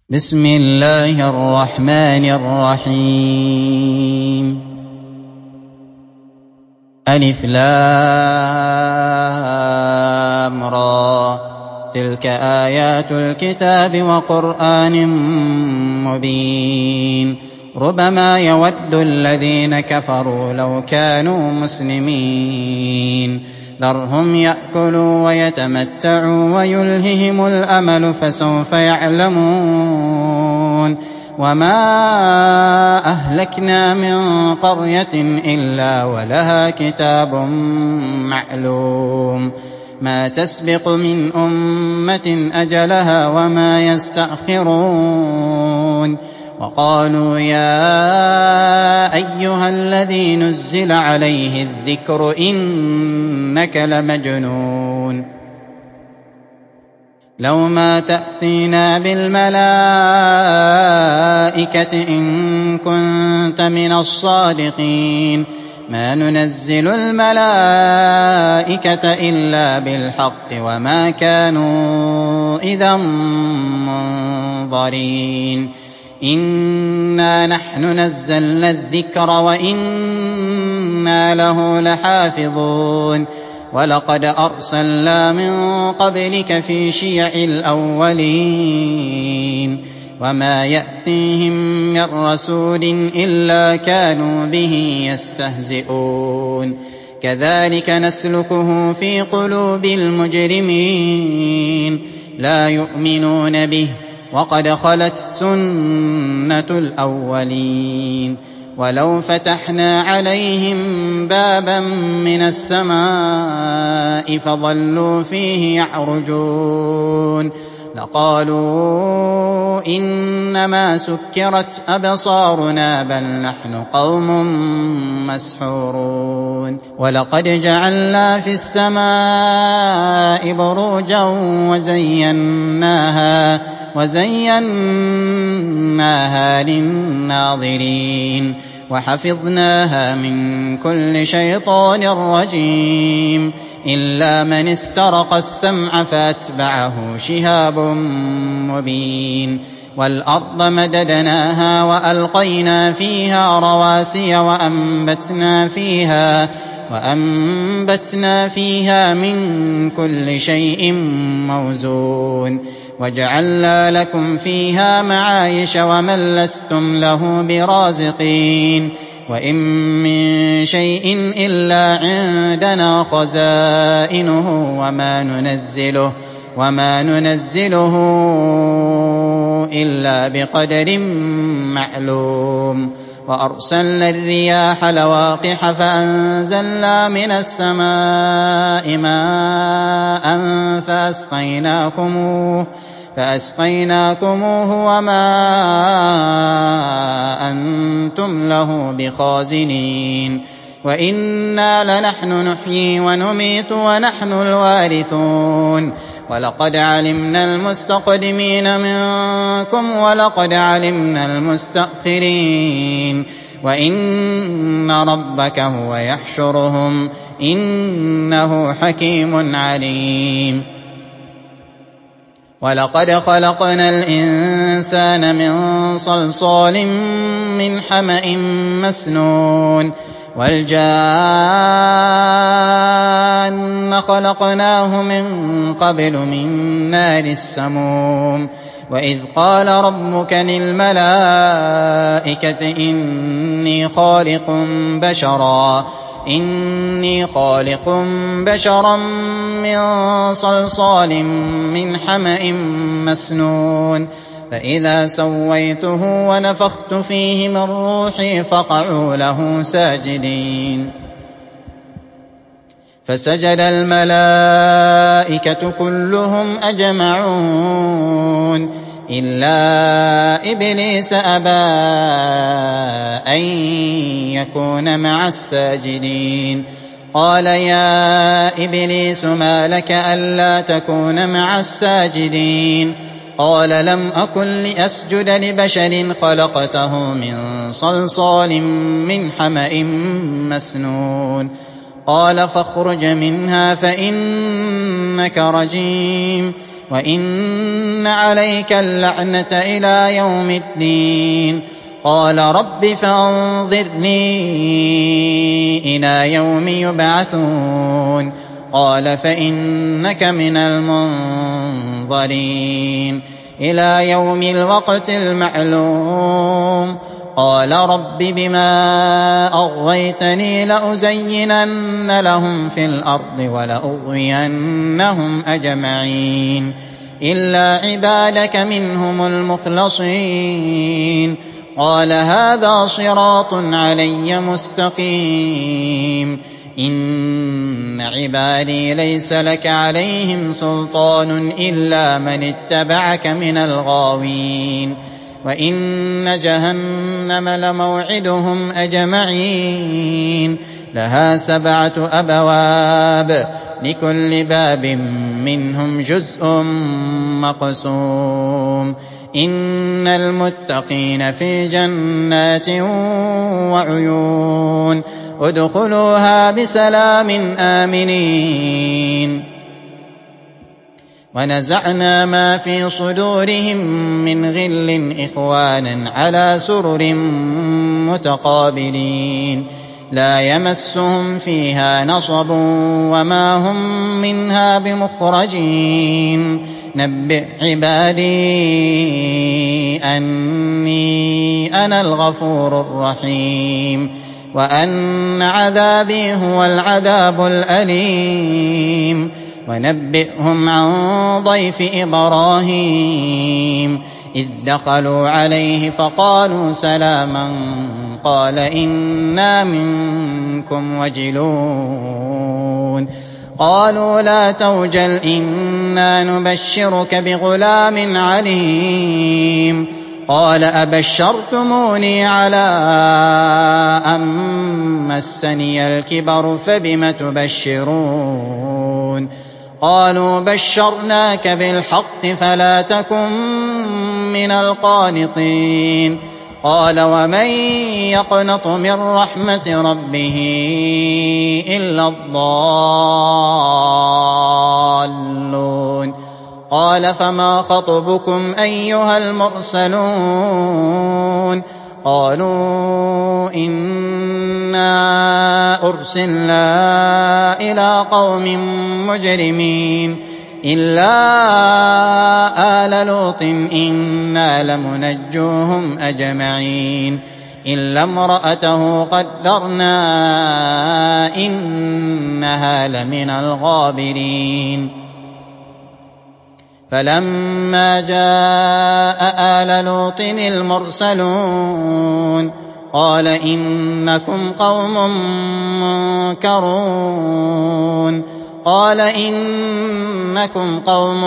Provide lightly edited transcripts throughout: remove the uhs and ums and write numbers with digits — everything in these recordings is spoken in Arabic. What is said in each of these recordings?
بسم الله الرحمن الرحيم. ألف لام را، تلك آيات الكتاب وقرآن مبين. ربما يود الذين كفروا لو كانوا مسلمين. ذرهم يأكلوا ويتمتعوا ويلههم الأمل فسوف يعلمون. وما أهلكنا من قرية إلا ولها كتاب معلوم، ما تسبق من أمة أجلها وما يستأخرون. وقالوا يا أيها الذي نزل عليه الذكر إنك لمجنون، لو ما تأتينا بالملائكة إن كنت من الصادقين. ما ننزل الملائكة إلا بالحق وما كانوا إذا منظرين. إنا نحن نزلنا الذكر وإنا له لحافظون. ولقد أرسلنا من قبلك في شيع الأولين، وما يأتيهم من رسول إلا كانوا به يستهزئون. كذلك نسلكه في قلوب المجرمين، لا يؤمنون به وقد خلت سنة الأولين. ولو فتحنا عليهم بابا من السماء فظلوا فيه يعرجون لقالوا إنما سكرت أبصارنا بل نحن قوم مسحورون. ولقد جعلنا في السماء بروجا وزيناها للناظرين وحفظناها من كل شيطان رجيم إلا من استرق السمع فأتبعه شهاب مبين. والأرض مددناها وألقينا فيها رواسي وأنبتنا فيها من كل شيء موزون. وجعلنا لكم فيها معايش ومن لستم له برازقين. وإن من شيء إلا عندنا خزائنه وما ننزله إلا بقدر معلوم. وأرسلنا الرياح لواقح فأنزلنا من السماء ماء فأسقيناكموه وما أنتم له بخازنين. وإنا لنحن نحيي ونميت ونحن الوارثون. ولقد علمنا المستقدمين منكم ولقد علمنا المستأخرين. وإن ربك هو يحشرهم إنه حكيم عليم. ولقد خلقنا الإنسان من صلصال من حمأ مسنون. والجان خلقناه من قبل من نار السموم. وإذ قال ربك للملائكة إني خالق بشرا من صلصال من حمأ مسنون. فإذا سويته ونفخت فيه من روحي فقعوا له ساجدين. فسجد الملائكة كلهم أجمعون إلا إبليس أبى أن يكون مع الساجدين. قال يا إبليس ما لك ألا تكون مع الساجدين؟ قال لم أكن لأسجد لبشر خلقته من صلصال من حمأ مسنون. قال فاخرج منها فإنك رجيم وإن عليك اللعنة إلى يوم الدين. قال رب فانظرني إلى يوم يبعثون. قال فإنك من المنظرين إلى يوم الوقت المعلوم. قال رب بما أغويتني لأزينن لهم في الأرض ولأغوينهم أجمعين إلا عبادك منهم المخلصين. قال هذا صراط علي مستقيم. إن عبادي ليس لك عليهم سلطان إلا من اتبعك من الغاوين. وإن جهنم لموعدهم أجمعين لها 7 أبواب لكل باب منهم جزء مقسوم. إن المتقين في جنات وعيون ادخلوها بسلام آمنين. ونزعنا ما في صدورهم من غل إخوانا على سرر متقابلين لا يمسهم فيها نصب وما هم منها بمخرجين. نبئ عبادي أني أنا الغفور الرحيم وأن عذابي هو العذاب الأليم. ونبئهم عن ضيف إبراهيم إذ دخلوا عليه فقالوا سلاما قال إنا منكم وجلون. قالوا لا توجل إنا نبشرك بغلام عليم. قال أبشرتموني على أن مسني الكبر فبم تبشرون. قالوا بشرناك بالحق فلا تكن من القانطين. قال ومن يقنط من رحمة ربه إلا الضالون. قال فما خطبكم أيها المرسلون. قالوا إنا أرسلنا إلى قوم مجرمين إلا آل لوط إنا لمنجوهم أجمعين إلا امرأته قدرنا إنها لمن الغابرين. فلما جاء آل لوط المرسلون قال إنكم قوم منكرون. قال إنكم قوم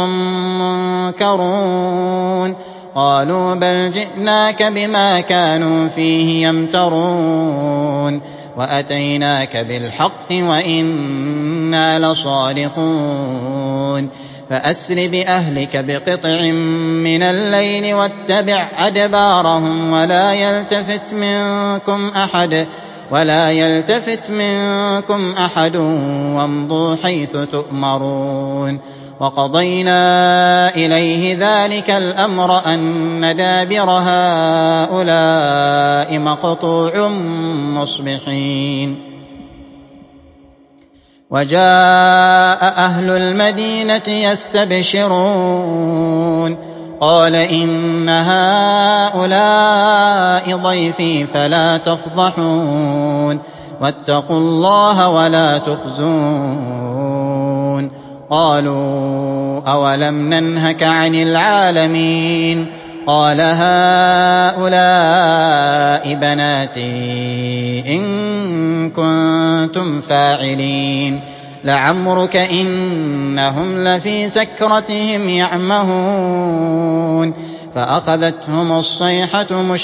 منكرون. قالوا بل جئناك بما كانوا فيه يمترون وأتيناك بالحق وإنا لصادقون. فأسر بأهلك بقطع من الليل واتبع أدبارهم ولا يلتفت منكم أحد وامضوا حيث تؤمرون. وقضينا إليه ذلك الأمر أن دابر هؤلاء مقطوع مصبحين. وجاء أهل المدينة يستبشرون قال إن هؤلاء ضيفي فلا تفضحون واتقوا الله ولا تخزون. قالوا أولم ننهك عن العالمين. قال هؤلاء بناتي إن كنتم فاعلين. لعمرك إنهم لفي سكرتهم يعمهون. فأخذتهم الصيحة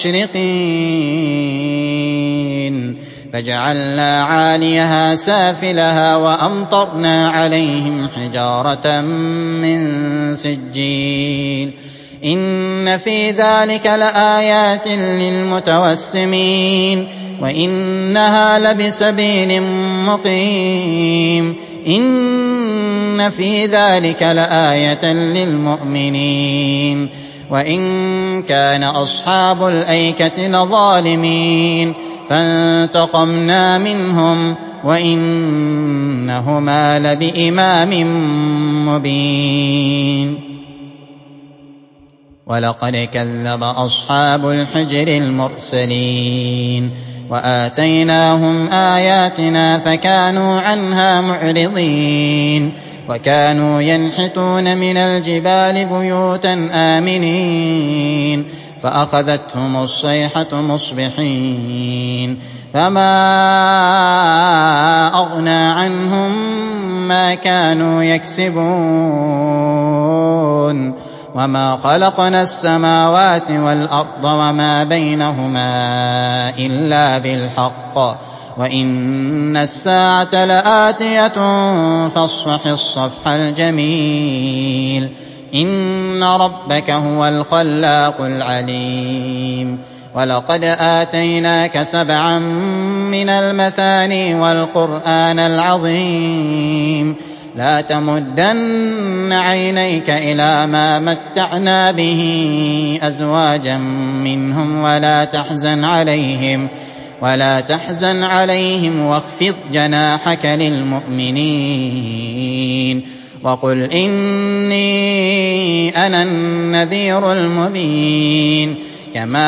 مشرقين فجعلنا عاليها سافلها وأمطرنا عليهم حجارة من سجيل. إن في ذلك لآيات للمتوسمين وإنها لبسبيل مقيم. إن إِنَّ فِي ذَٰلِكَ لَآيَةً لِّلْمُؤْمِنِينَ وَإِن كَانَ أَصْحَابُ الْأَيْكَةِ لَظَالِمِينَ فَانتَقَمْنَا مِنْهُمْ وَإِنَّهُمَا لَبِإِمَامٍ مُّبِينٍ وَلَقَدْ كَذَّبَ أَصْحَابُ الْحِجْرِ الْمُرْسَلِينَ وَآتَيْنَاهُمْ آيَاتِنَا فَكَانُوا عَنْهَا مُعْرِضِينَ وَكَانُوا يَنْحِتُونَ مِنَ الْجِبَالِ بُيُوتًا آمِنِينَ فَأَخَذَتْهُمُ الصَّيْحَةُ مُصْبِحِينَ فَمَا أَغْنَىٰ عَنْهُم مَّا كَانُوا يَكْسِبُونَ وَمَا خَلَقْنَا السَّمَاوَاتِ وَالْأَرْضَ وَمَا بَيْنَهُمَا إِلَّا بِالْحَقِّ وَإِنَّ السَّاعَةَ لَآتِيَةٌ فَاصْفَحِ الصَّفْحَ الْجَمِيلَ إِنَّ رَبَّكَ هُوَ الْخَلَّاقُ الْعَلِيمُ وَلَقَدْ آتَيْنَاكَ سَبْعًا مِّنَ الْمَثَانِي وَالْقُرْآنَ الْعَظِيمَ لَا تَمُدَّنَّ عَيْنَيْكَ إِلَىٰ مَا مَتَّعْنَا بِهِ أَزْوَاجًا مِّنْهُمْ وَلَا تَحْزَنْ عَلَيْهِمْ وَاخْفِضْ جَنَاحَكَ لِلْمُؤْمِنِينَ وَقُلْ إِنِّي أَنَا النَّذِيرُ الْمُبِينُ كَمَا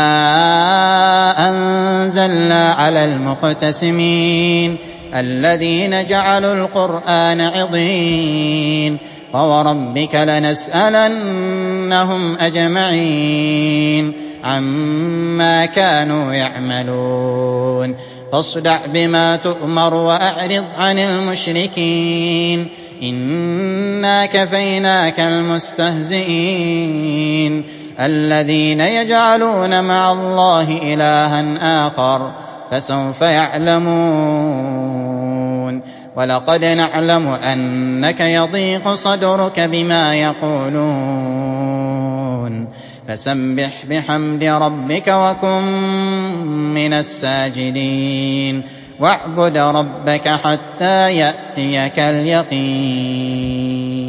أَنزَلْنَا عَلَى الْمُقْتَسِمِينَ الَّذِينَ جَعَلُوا الْقُرْآنَ عِضِينَ فَوَرَبِّكَ لَنَسْأَلَنَّهُمْ أَجْمَعِينَ عَمَّا كَانُوا يَعْمَلُونَ فاصدع بما تؤمر وأعرض عن المشركين إنا كفيناك المستهزئين الذين يجعلون مع الله إلها آخر فسوف يعلمون ولقد نعلم أنك يضيق صدرك بما يقولون فسبح بحمد ربك وكن من الساجدين واعبد ربك حتى يأتيك اليقين